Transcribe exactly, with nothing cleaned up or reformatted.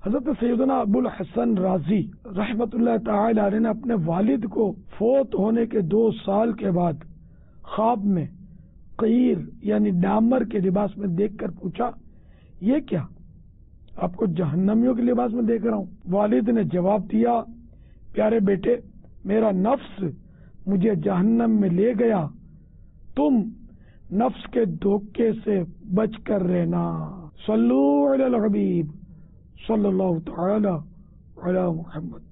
हजरत सैयदना अबुल हसन राजी रहमतुल्लाह ताला अलैह ने अपने वालिद को फोत होने के दो साल के बाद ख्वाब में कईर यानी डामर के लिबास में देखकर पूछा, ये क्या? आपको जहन्नमियों के लिबास में देख रहा हूँ। वालिद ने जवाब दिया, प्यारे बेटे, मेरा नफ्स मुझे जहन्नम में ले गया, तुम नफ्स के धोखे से बच कर रहना। सल्लू अलल हबीब सल्लल्लाहु तआला अला मुहम्मद।